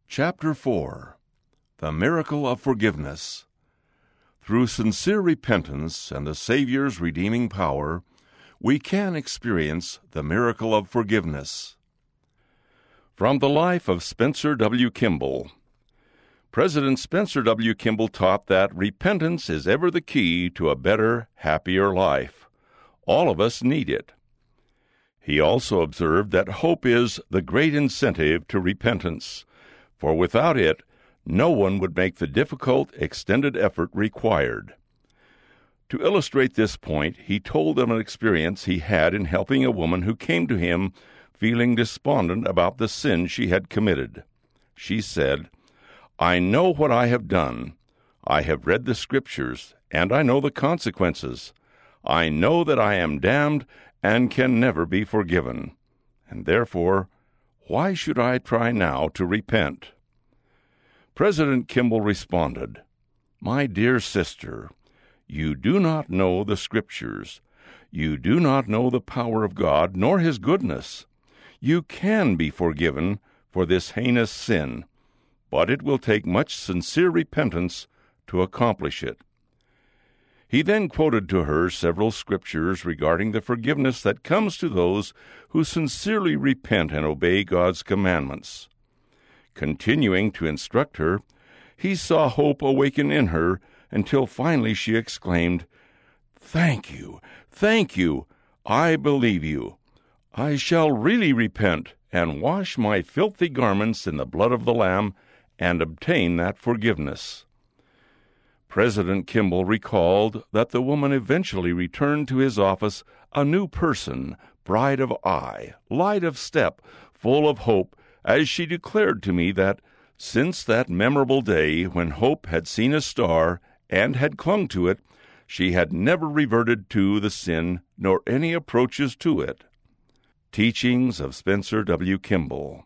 Chapter 4. The Miracle of Forgiveness. Through sincere repentance and the Savior's redeeming power, we can experience the miracle of forgiveness. From the life of Spencer W. Kimball. President Spencer W. Kimball taught that repentance is ever the key to a better, happier life. All of us need it. He also observed that hope is the great incentive to repentance, for without it, no one would make the difficult, extended effort required. To illustrate this point, he told of an experience he had in helping a woman who came to him feeling despondent about the sin she had committed. She said, "I know what I have done. I have read the Scriptures, and I know the consequences. I know that I am damned and can never be forgiven. And therefore, why should I try now to repent?" President Kimball responded, "My dear sister, you do not know the Scriptures. You do not know the power of God, nor His goodness. You can be forgiven for this heinous sin, but it will take much sincere repentance to accomplish it." He then quoted to her several Scriptures regarding the forgiveness that comes to those who sincerely repent and obey God's commandments. Continuing to instruct her, he saw hope awaken in her until finally she exclaimed, "Thank you, thank you, I believe you. I shall really repent and wash my filthy garments in the blood of the Lamb and obtain that forgiveness." President Kimball recalled that the woman eventually returned to his office a new person, bright of eye, light of step, full of hope, as she declared to me that, since that memorable day when hope had seen a star and had clung to it, she had never reverted to the sin nor any approaches to it. Teachings of Spencer W. Kimball.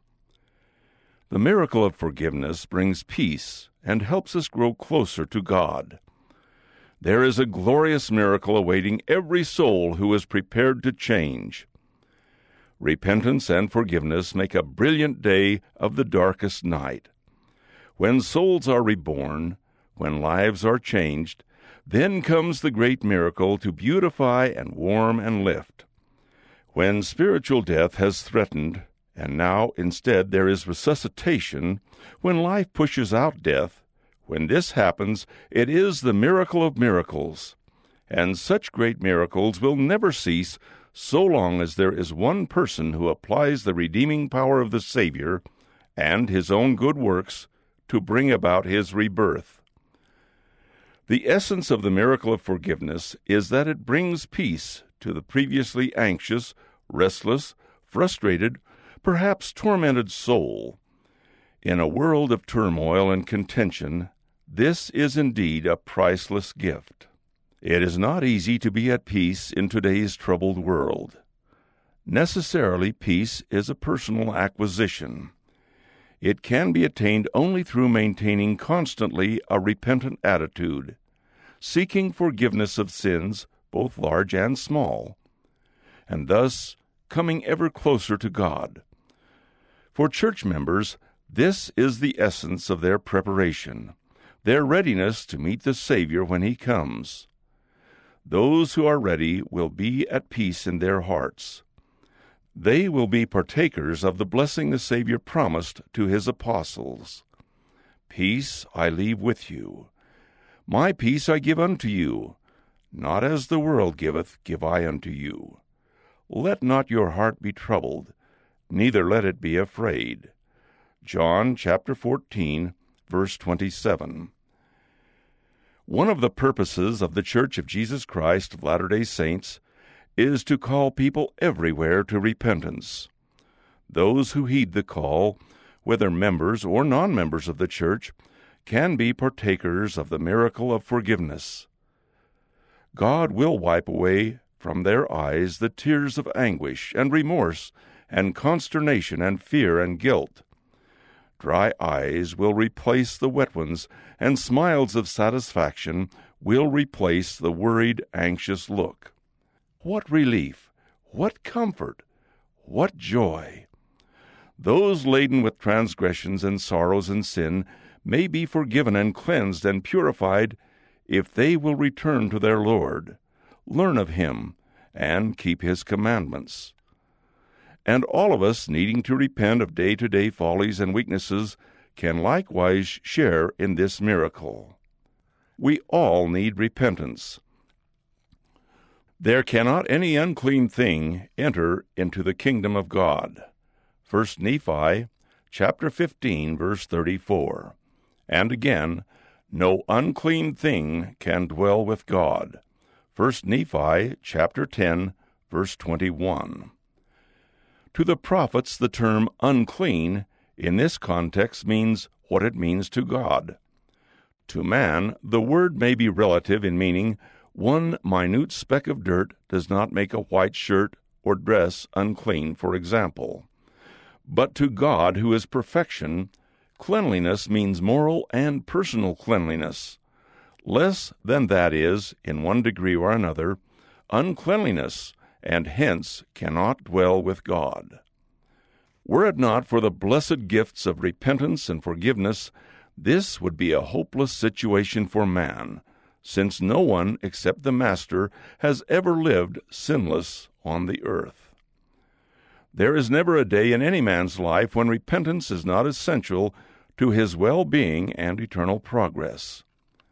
The miracle of forgiveness brings peace and helps us grow closer to God. There is a glorious miracle awaiting every soul who is prepared to change. Repentance and forgiveness make a brilliant day of the darkest night. When souls are reborn, when lives are changed, then comes the great miracle to beautify and warm and lift. When spiritual death has threatened, and now instead there is resuscitation, when life pushes out death, when this happens, it is the miracle of miracles. And such great miracles will never cease so long as there is one person who applies the redeeming power of the Savior and his own good works to bring about his rebirth. The essence of the miracle of forgiveness is that it brings peace to the previously anxious, restless, frustrated, perhaps tormented soul. In a world of turmoil and contention, this is indeed a priceless gift. It is not easy to be at peace in today's troubled world. Necessarily, peace is a personal acquisition. It can be attained only through maintaining constantly a repentant attitude, seeking forgiveness of sins, both large and small, and thus coming ever closer to God. For church members, this is the essence of their preparation, their readiness to meet the Savior when He comes. Those who are ready will be at peace in their hearts. They will be partakers of the blessing the Savior promised to His apostles. "Peace I leave with you. My peace I give unto you. Not as the world giveth, give I unto you. Let not your heart be troubled, neither let it be afraid." John chapter 14, verse 27. One of the purposes of the Church of Jesus Christ of Latter-day Saints is to call people everywhere to repentance. Those who heed the call, whether members or non-members of the church, can be partakers of the miracle of forgiveness. God will wipe away from their eyes the tears of anguish and remorse and consternation and fear and guilt. Dry eyes will replace the wet ones, and smiles of satisfaction will replace the worried, anxious look. What relief! What comfort! What joy! those laden with transgressions and sorrows and sin may be forgiven and cleansed and purified if they will return to their Lord, learn of Him, and keep His commandments. And all of us, needing to repent of day-to-day follies and weaknesses, can likewise share in this miracle. We all need repentance. There cannot any unclean thing enter into the kingdom of God. 1 Nephi, chapter 15, verse 34. And again, no unclean thing can dwell with God. 1 Nephi, chapter 10, verse 21. To the prophets, the term unclean in this context means what it means to God. To man, the word may be relative in meaning one minute speck of dirt does not make a white shirt or dress unclean, for example. But to God, who is perfection, cleanliness means moral and personal cleanliness. Less than that is, in one degree or another, uncleanliness, and hence cannot dwell with God. Were it not for the blessed gifts of repentance and forgiveness, this would be a hopeless situation for man, since no one except the Master has ever lived sinless on the earth. There is never a day in any man's life when repentance is not essential to his well-being and eternal progress.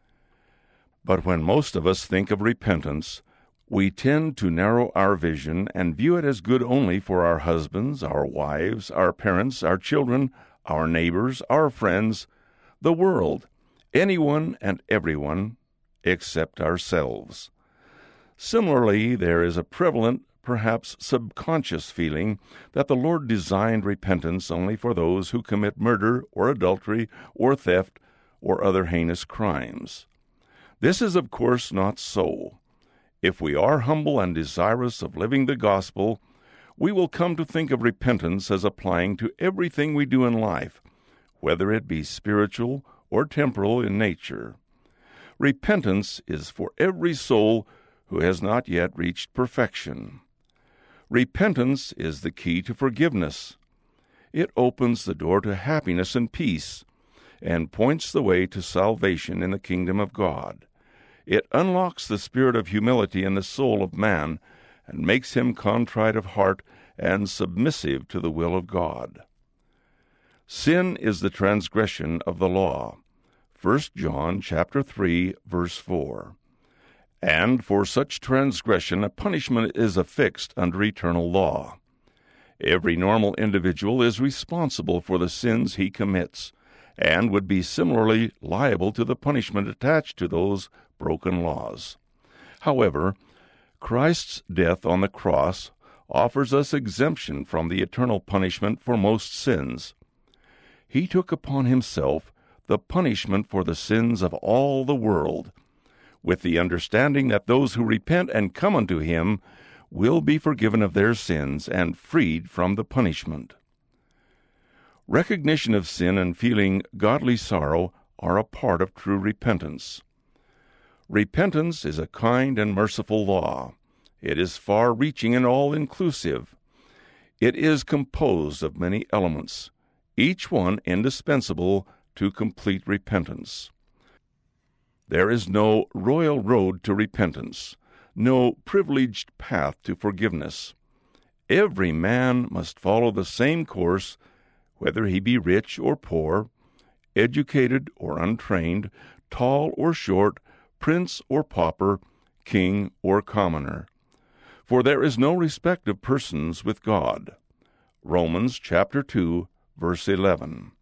But when most of us think of repentance, we tend to narrow our vision and view it as good only for our husbands, our wives, our parents, our children, our neighbors, our friends, the world, anyone and everyone, except ourselves. Similarly, there is a prevalent, perhaps subconscious feeling that the Lord designed repentance only for those who commit murder or adultery or theft or other heinous crimes. This is, of course, not so. If we are humble and desirous of living the gospel, we will come to think of repentance as applying to everything we do in life, whether it be spiritual or temporal in nature. Repentance is for every soul who has not yet reached perfection. Repentance is the key to forgiveness. It opens the door to happiness and peace, and points the way to salvation in the kingdom of God. It unlocks the spirit of humility in the soul of man, and makes him contrite of heart and submissive to the will of God. Sin is the transgression of the law. 1 John chapter 3, verse 4. And for such transgression a punishment is affixed under eternal law. Every normal individual is responsible for the sins he commits, and would be similarly liable to the punishment attached to those broken laws. However, Christ's death on the cross offers us exemption from the eternal punishment for most sins. He took upon himself the punishment for the sins of all the world, with the understanding that those who repent and come unto him will be forgiven of their sins and freed from the punishment. Recognition of sin and feeling godly sorrow are a part of true repentance. Repentance is a kind and merciful law. It is far-reaching and all-inclusive. It is composed of many elements, each one indispensable to complete repentance. There is no royal road to repentance, no privileged path to forgiveness. Every man must follow the same course, whether he be rich or poor, educated or untrained, tall or short, prince or pauper, king or commoner. For there is no respect of persons with God. Romans chapter 2, verse 11.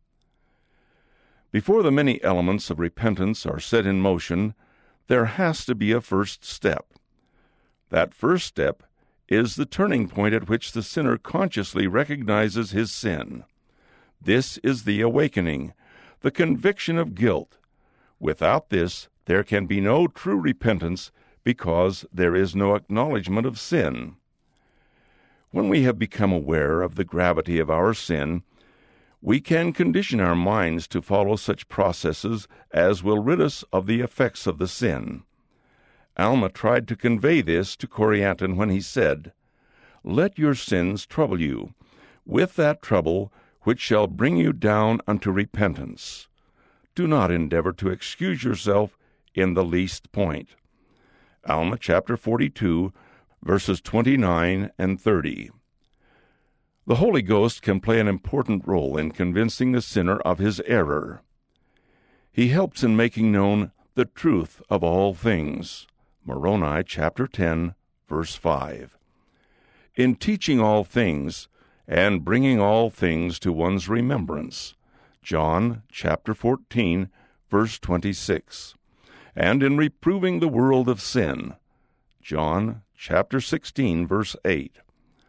Before the many elements of repentance are set in motion, there has to be a first step. That first step is the turning point at which the sinner consciously recognizes his sin. This is the awakening, the conviction of guilt. Without this, there can be no true repentance, because there is no acknowledgment of sin. When we have become aware of the gravity of our sin, we can condition our minds to follow such processes as will rid us of the effects of the sin. Alma tried to convey this to Corianton when he said, "Let your sins trouble you. With that trouble, which shall bring you down unto repentance. Do not endeavor to excuse yourself in the least point. Alma chapter 42, verses 29 and 30. The Holy Ghost can play an important role in convincing the sinner of his error. He helps in making known the truth of all things. Moroni chapter 10, verse 5. In teaching all things and bringing all things to one's remembrance. John chapter 14, verse 26. And in reproving the world of sin. John chapter 16, verse 8.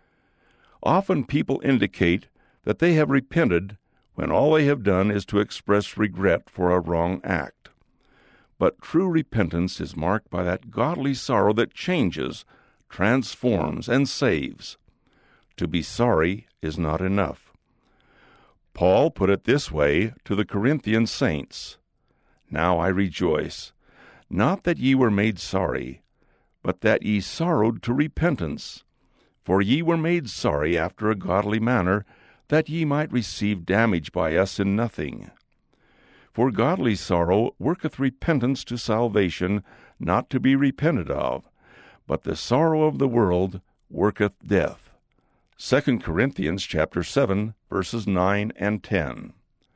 Often people indicate that they have repented when all they have done is to express regret for a wrong act. But true repentance is marked by that godly sorrow that changes, transforms, and saves. To be sorry is not enough. Paul put it this way to the Corinthian saints, Now I rejoice, not that ye were made sorry, but that ye sorrowed to repentance. For ye were made sorry after a godly manner, that ye might receive damage by us in nothing. For godly sorrow worketh repentance to salvation, not to be repented of, but the sorrow of the world worketh death. 2 Corinthians chapter 7, verses 9 and 10.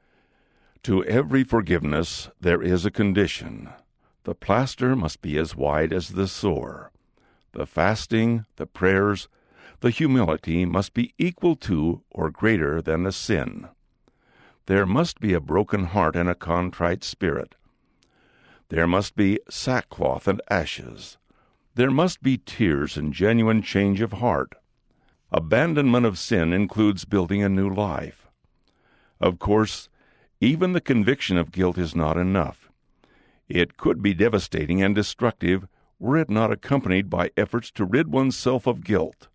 To every forgiveness there is a condition. The plaster must be as wide as the sore. The fasting, the prayers, the humility must be equal to or greater than the sin. There must be a broken heart and a contrite spirit. There must be sackcloth and ashes. There must be tears and genuine change of heart. Abandonment of sin includes building a new life. Of course, even the conviction of guilt is not enough. It could be devastating and destructive were it not accompanied by efforts to rid oneself of guilt.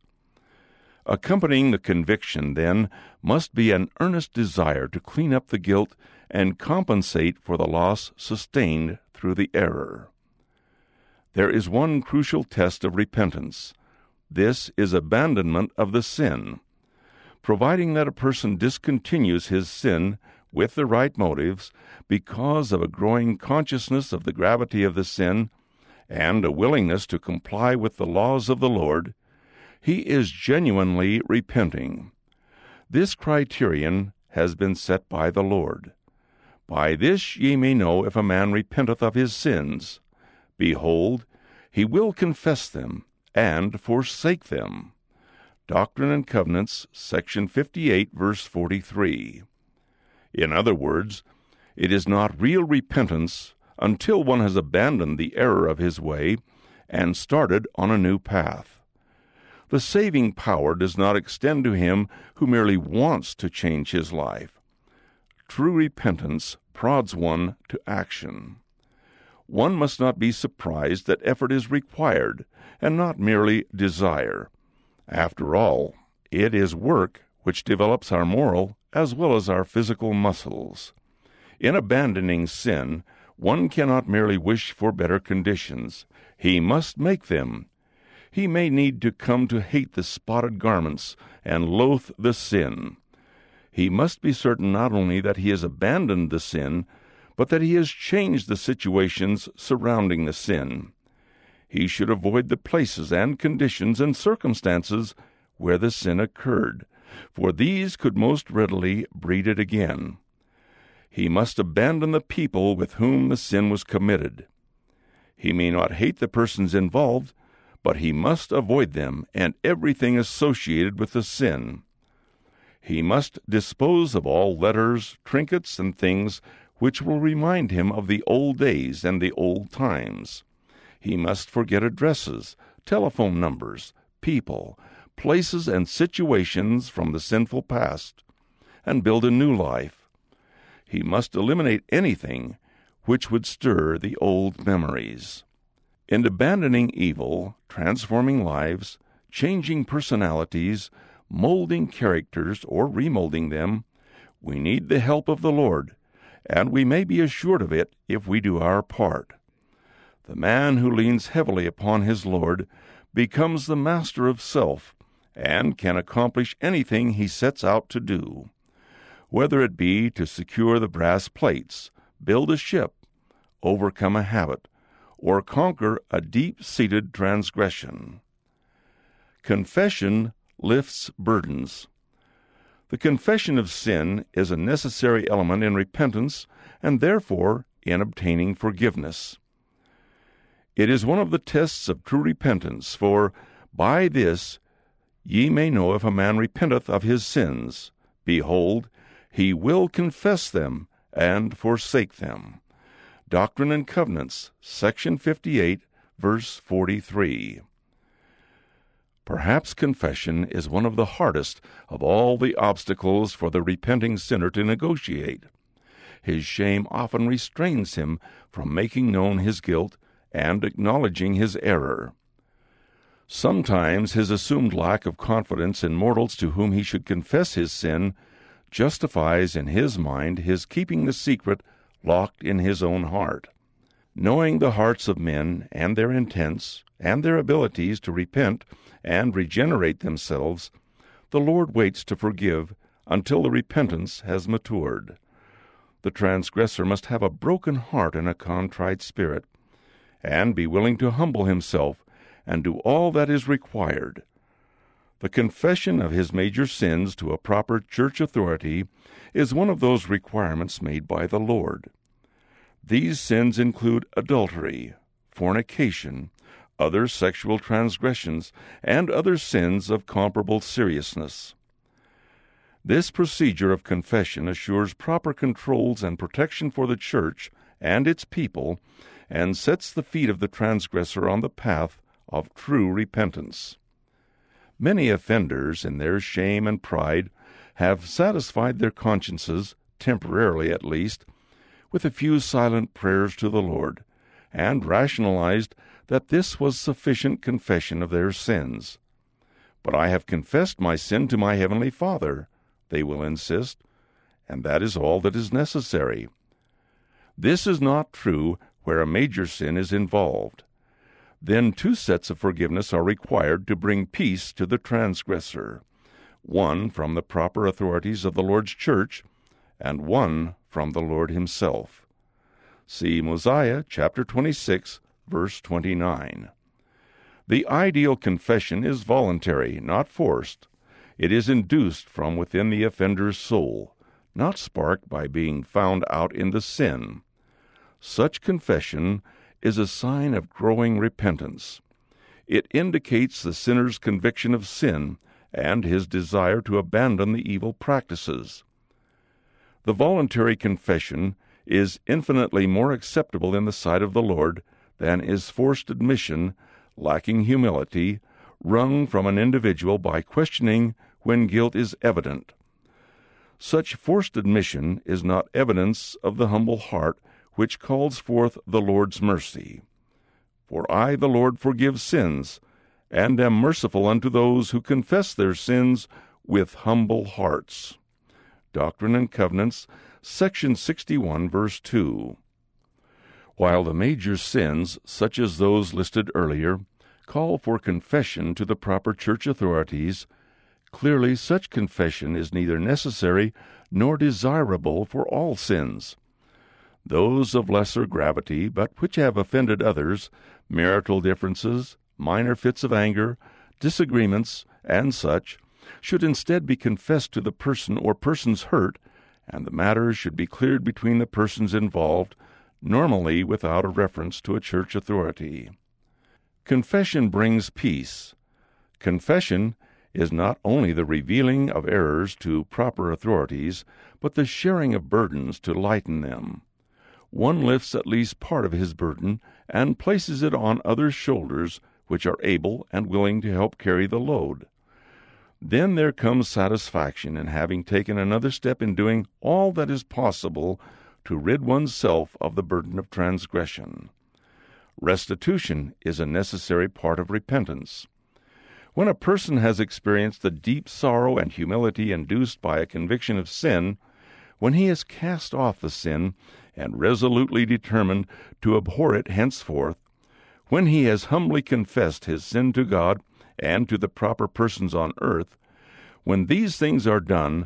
Accompanying the conviction, then, must be an earnest desire to clean up the guilt and compensate for the loss sustained through the error. There is one crucial test of repentance. This is abandonment of the sin. Providing that a person discontinues his sin with the right motives because of a growing consciousness of the gravity of the sin and a willingness to comply with the laws of the Lord, he is genuinely repenting. This criterion has been set by the Lord. By this ye may know if a man repenteth of his sins. Behold, he will confess them, and forsake them. Doctrine and Covenants, section 58, verse 43. In other words, it is not real repentance until one has abandoned the error of his way and started on a new path. The saving power does not extend to him who merely wants to change his life. True repentance prods one to action. One must not be surprised that effort is required, and not merely desire. After all, it is work which develops our moral as well as our physical muscles. In abandoning sin, one cannot merely wish for better conditions. He must make them. He may need to come to hate the spotted garments and loathe the sin. He must be certain not only that he has abandoned the sin, but that he has changed the situations surrounding the sin. He should avoid the places and conditions and circumstances where the sin occurred, for these could most readily breed it again. He must abandon the people with whom the sin was committed. He may not hate the persons involved, but he must avoid them and everything associated with the sin. He must dispose of all letters, trinkets, and things which will remind him of the old days and the old times. He must forget addresses, telephone numbers, people, places, and situations from the sinful past, and build a new life. He must eliminate anything which would stir the old memories. In abandoning evil, transforming lives, changing personalities, molding characters, or remolding them, we need the help of the Lord, and we may be assured of it if we do our part. The man who leans heavily upon his Lord becomes the master of self, and can accomplish anything he sets out to do. whether it be to secure the brass plates, build a ship, overcome a habit, or conquer a deep-seated transgression. Confession lifts burdens. The confession of sin is a necessary element in repentance and therefore in obtaining forgiveness. It is one of the tests of true repentance, for by this ye may know if a man repenteth of his sins. Behold, he will confess them and forsake them. Doctrine and Covenants, section 58, verse 43. Perhaps confession is one of the hardest of all the obstacles for the repenting sinner to negotiate. His shame often restrains him from making known his guilt and acknowledging his error. Sometimes his assumed lack of confidence in mortals to whom he should confess his sin justifies in his mind his keeping the secret locked in his own heart. Knowing the hearts of men and their intents and their abilities to repent and regenerate themselves, the Lord waits to forgive until the repentance has matured. The transgressor must have a broken heart and a contrite spirit, and be willing to humble himself and do all that is required. The confession of his major sins to a proper church authority is one of those requirements made by the Lord. These sins include adultery, fornication, other sexual transgressions, and other sins of comparable seriousness. This procedure of confession assures proper controls and protection for the church and its people, and sets the feet of the transgressor on the path of true repentance. Many offenders, in their shame and pride, have satisfied their consciences, temporarily at least, with a few silent prayers to the Lord, and rationalized that this was sufficient confession of their sins. "But I have confessed my sin to my Heavenly Father," they will insist, "and that is all that is necessary." This is not true where a major sin is involved. Then 2 sets of forgiveness are required to bring peace to the transgressor, one from the proper authorities of the Lord's church, and one from the Lord himself. See Mosiah chapter 26, verse 29. The ideal confession is voluntary, not forced. It is induced from within the offender's soul, not sparked by being found out in the sin. Such confession is a sign of growing repentance. It indicates the sinner's conviction of sin and his desire to abandon the evil practices. The voluntary confession is infinitely more acceptable in the sight of the Lord than is forced admission, lacking humility, wrung from an individual by questioning when guilt is evident. Such forced admission is not evidence of the humble heart which calls forth the Lord's mercy. "For I, the Lord, forgive sins, and am merciful unto those who confess their sins with humble hearts." Doctrine and Covenants, section 61, verse 2. While the major sins, such as those listed earlier, call for confession to the proper church authorities, clearly such confession is neither necessary nor desirable for all sins. Those of lesser gravity, but which have offended others, marital differences, minor fits of anger, disagreements, and such, should instead be confessed to the person or persons hurt, and the matter should be cleared between the persons involved, normally without a reference to a church authority. Confession brings peace. Confession is not only the revealing of errors to proper authorities, but the sharing of burdens to lighten them. One lifts at least part of his burden and places it on others' shoulders which are able and willing to help carry the load. Then there comes satisfaction in having taken another step in doing all that is possible to rid oneself of the burden of transgression. Restitution is a necessary part of repentance. When a person has experienced the deep sorrow and humility induced by a conviction of sin, when he has cast off the sin and resolutely determined to abhor it henceforth, when he has humbly confessed his sin to God and to the proper persons on earth, when these things are done,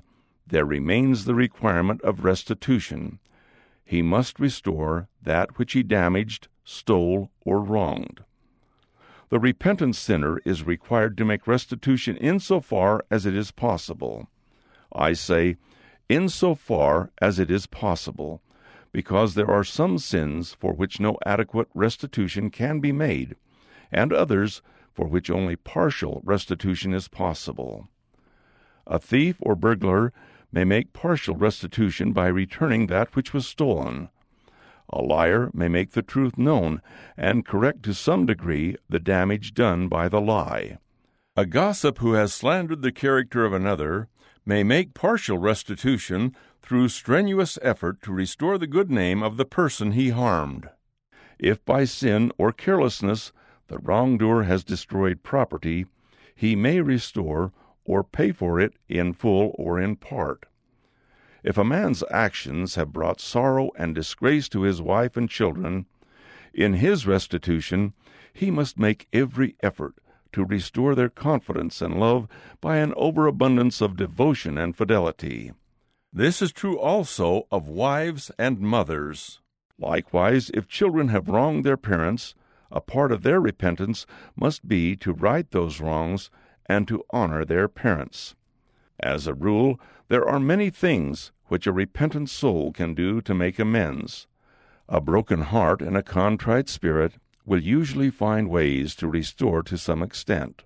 there remains the requirement of restitution. He must restore that which he damaged, stole, or wronged. The repentant sinner is required to make restitution insofar as it is possible. I say, insofar as it is possible, because there are some sins for which no adequate restitution can be made, and others for which only partial restitution is possible. A thief or burglar may make partial restitution by returning that which was stolen. A liar may make the truth known and correct to some degree the damage done by the lie. A gossip who has slandered the character of another may make partial restitution through strenuous effort to restore the good name of the person he harmed. If by sin or carelessness the wrongdoer has destroyed property, he may restore or pay for it in full or in part. If a man's actions have brought sorrow and disgrace to his wife and children, in his restitution he must make every effort to restore their confidence and love by an overabundance of devotion and fidelity. This is true also of wives and mothers. Likewise, if children have wronged their parents, a part of their repentance must be to right those wrongs and to honor their parents. As a rule, there are many things which a repentant soul can do to make amends. A broken heart and a contrite spirit will usually find ways to restore to some extent.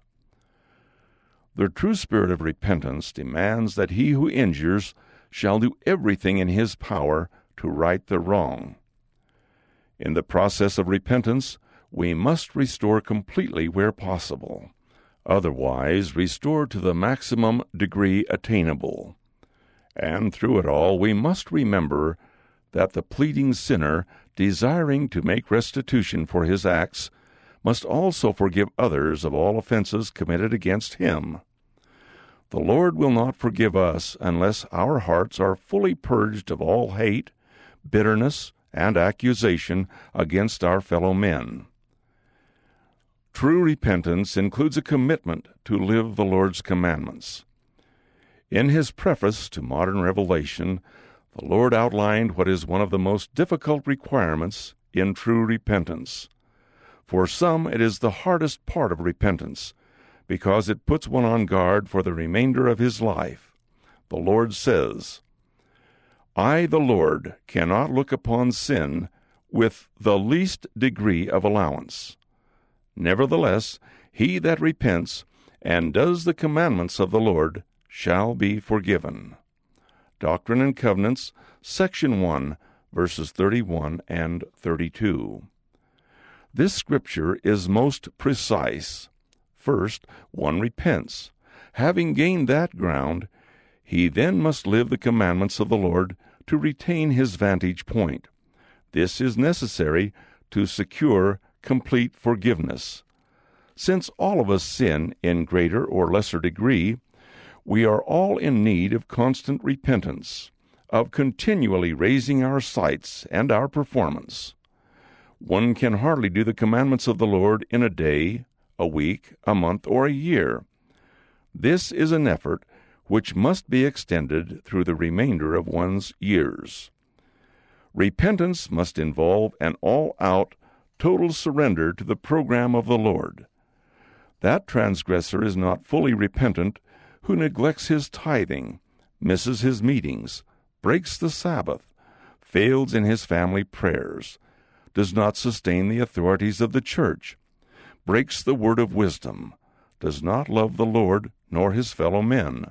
The true spirit of repentance demands that he who injures shall do everything in his power to right the wrong. In the process of repentance, we must restore completely where possible. Otherwise, restore to the maximum degree attainable. And through it all, we must remember that the pleading sinner, desiring to make restitution for his acts, must also forgive others of all offenses committed against him. The Lord will not forgive us unless our hearts are fully purged of all hate, bitterness, and accusation against our fellow men. True repentance includes a commitment to live the Lord's commandments. In his preface to Modern Revelation, the Lord outlined what is one of the most difficult requirements in true repentance. For some, it is the hardest part of repentance, because it puts one on guard for the remainder of his life. The Lord says, "I, the Lord, cannot look upon sin with the least degree of allowance. Nevertheless, he that repents and does the commandments of the Lord shall be forgiven." Doctrine and Covenants, Section 1, verses 31 and 32. This scripture is most precise. First, one repents. Having gained that ground, he then must live the commandments of the Lord to retain his vantage point. This is necessary to secure complete forgiveness. Since all of us sin in greater or lesser degree, we are all in need of constant repentance, of continually raising our sights and our performance. One can hardly do the commandments of the Lord in a day, a week, a month, or a year. This is an effort which must be extended through the remainder of one's years. Repentance must involve an all-out, total surrender to the program of the Lord. That transgressor is not fully repentant who neglects his tithing, misses his meetings, breaks the Sabbath, fails in his family prayers, does not sustain the authorities of the church, breaks the word of wisdom, does not love the Lord nor his fellow men.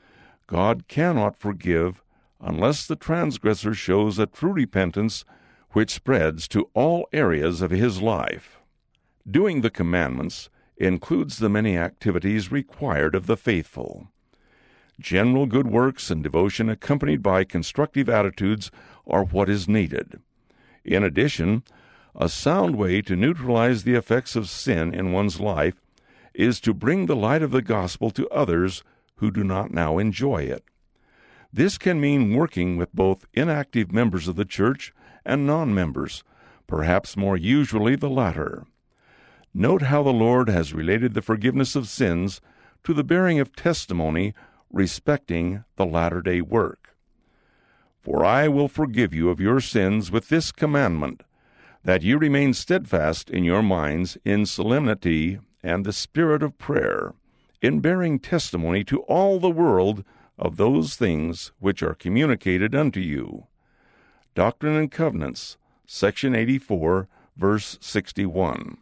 God cannot forgive unless the transgressor shows a true repentance which spreads to all areas of his life. Doing the commandments includes the many activities required of the faithful. General good works and devotion accompanied by constructive attitudes are what is needed. In addition, a sound way to neutralize the effects of sin in one's life is to bring the light of the gospel to others who do not now enjoy it. This can mean working with both inactive members of the church and non-members, perhaps more usually the latter. Note how the Lord has related the forgiveness of sins to the bearing of testimony respecting the latter-day work. For I will forgive you of your sins with this commandment, that you remain steadfast in your minds in solemnity and the spirit of prayer, in bearing testimony to all the world of those things which are communicated unto you. Doctrine and Covenants, section 84, verse 61.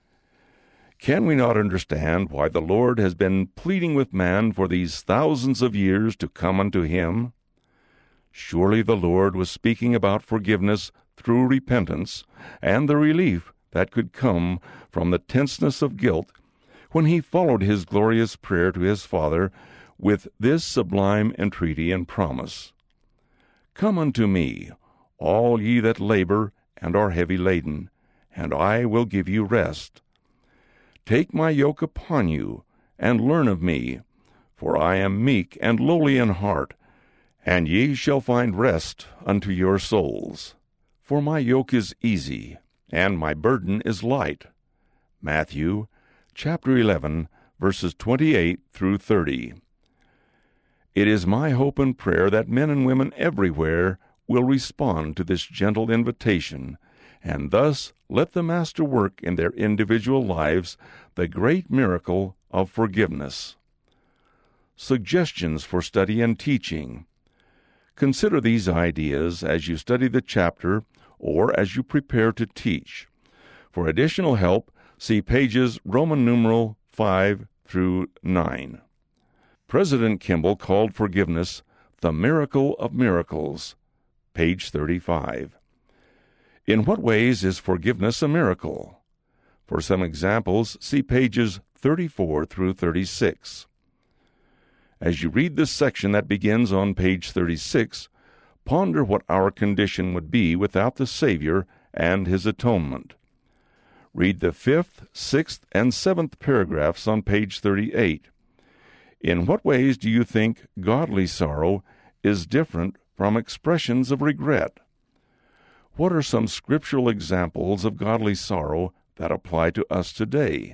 Can we not understand why the Lord has been pleading with man for these thousands of years to come unto him? Surely the Lord was speaking about forgiveness through repentance and the relief that could come from the tenseness of guilt when he followed his glorious prayer to his Father with this sublime entreaty and promise. Come unto me, all ye that labor and are heavy laden, and I will give you rest. Take my yoke upon you, and learn of me, for I am meek and lowly in heart, and ye shall find rest unto your souls. For my yoke is easy, and my burden is light. Matthew, chapter 11, verses 28 through 30. It is my hope and prayer that men and women everywhere will respond to this gentle invitation, and thus let the Master work in their individual lives the great miracle of forgiveness. Suggestions for study and teaching. Consider these ideas as you study the chapter or as you prepare to teach. For additional help, see pages Roman numeral 5 through 9. President Kimball called forgiveness the miracle of miracles, page 35. In what ways is forgiveness a miracle? For some examples, see pages 34 through 36. As you read this section that begins on page 36, ponder what our condition would be without the Savior and his atonement. Read the 5th, 6th, and 7th paragraphs on page 38. In what ways do you think godly sorrow is different from expressions of regret? What are some scriptural examples of godly sorrow that apply to us today?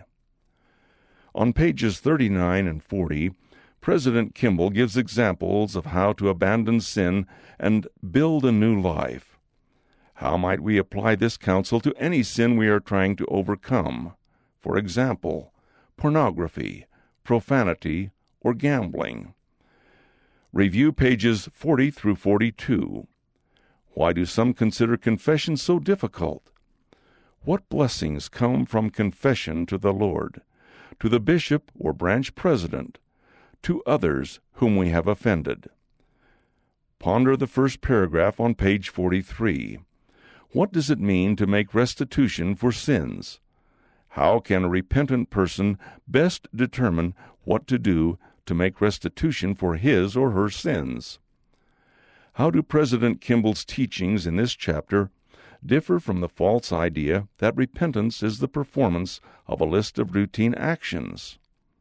On pages 39 and 40, President Kimball gives examples of how to abandon sin and build a new life. How might we apply this counsel to any sin we are trying to overcome? For example, pornography, profanity, or gambling. Review pages 40 through 42. Why do some consider confession so difficult? What blessings come from confession to the Lord, to the bishop or branch president, to others whom we have offended? Ponder the first paragraph on page 43. What does it mean to make restitution for sins? How can a repentant person best determine what to do to make restitution for his or her sins? How do President Kimball's teachings in this chapter differ from the false idea that repentance is the performance of a list of routine actions?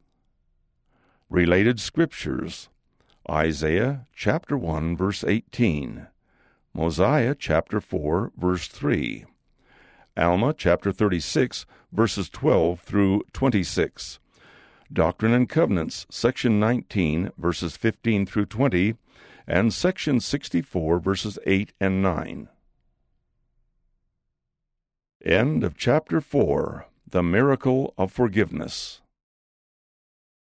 Related scriptures: Isaiah chapter 1, verse 18, Mosiah chapter 4, verse 3, Alma chapter 36, verses 12 through 26, Doctrine and Covenants, section 19, verses 15 through 20, and section 64, verses 8 and 9. End of chapter 4, The Miracle of Forgiveness.